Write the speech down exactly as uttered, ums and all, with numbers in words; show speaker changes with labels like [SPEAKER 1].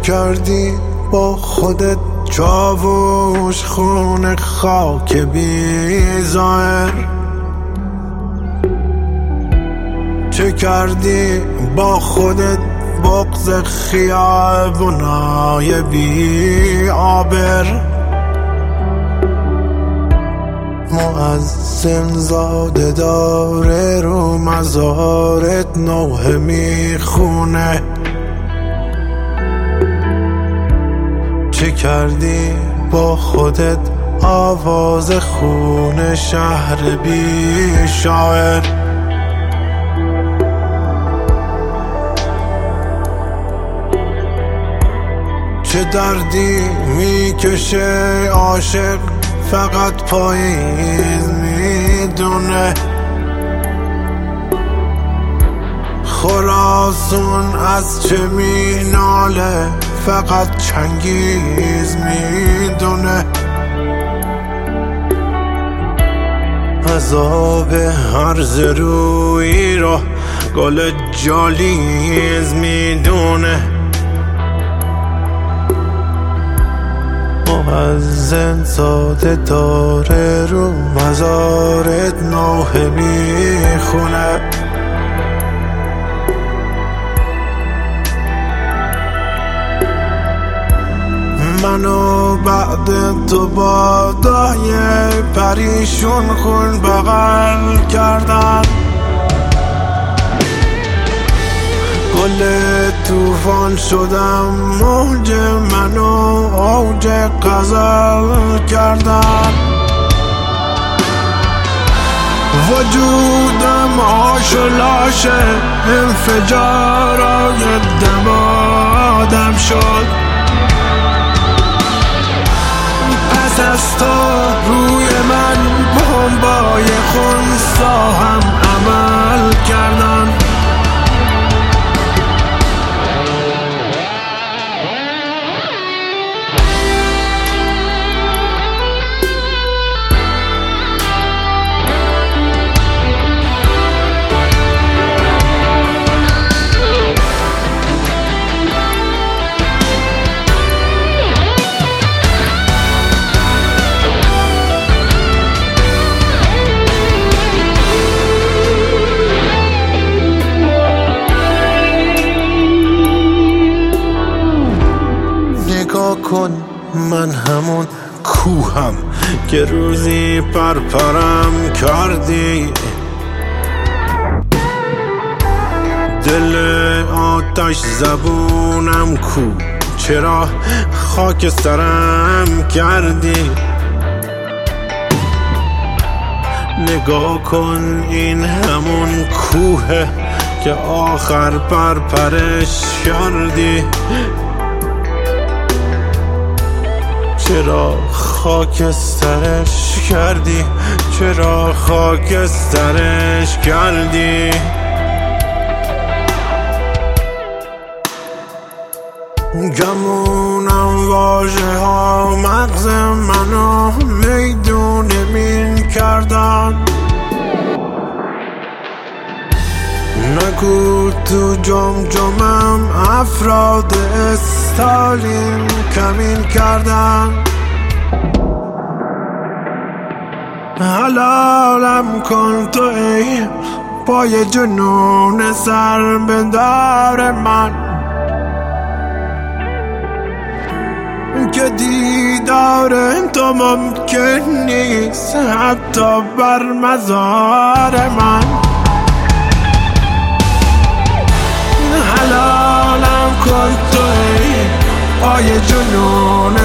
[SPEAKER 1] کردی با خودت چاووش خون خاک بی ظاهر؟ چه کردی با خودت بغض خیابونای بی آبر؟ مؤذن زاده داره رو مزارت نوحه میخونه. چه کردی با خودت آواز خون شهر بی شاعر؟ چه دردی میکشه عاشق فقط پاییز میدونه؟ خراسون از چه میناله فقط چنگیز میدونه؟ عذاب هرز روی رو گل جالیز میدونه. مؤذن ساده داره رو مزارت نوحه میخونه. منو بعد تو با دای پریشون خون بغل کردن. گل توفان شدم موج منو اوج غزل کردن. وجودم آش و لاشه انفجارای دم آدم شد. پس از تو روی من بمبای خونسا هم عمل کردن. نگاه کن من همون کوهم که روزی پرپرم کردی. دل آتش زبونم کو چرا خاک سرم کردی؟ نگاه کن این همون کوه که آخر پرپرش کردی. چرا خاکسترش کردی؟ چرا خاکسترش کردی؟ گمونم واژه ها مغز منو میدون مین کردن. نگو تو جمجمم افراد استالین کمین کردن. حلالم کن تو ای پای جنون سر بدار من که دیدار تو ممکن نیست حتی بر مزار من. حلالم کن تو ای پای جنون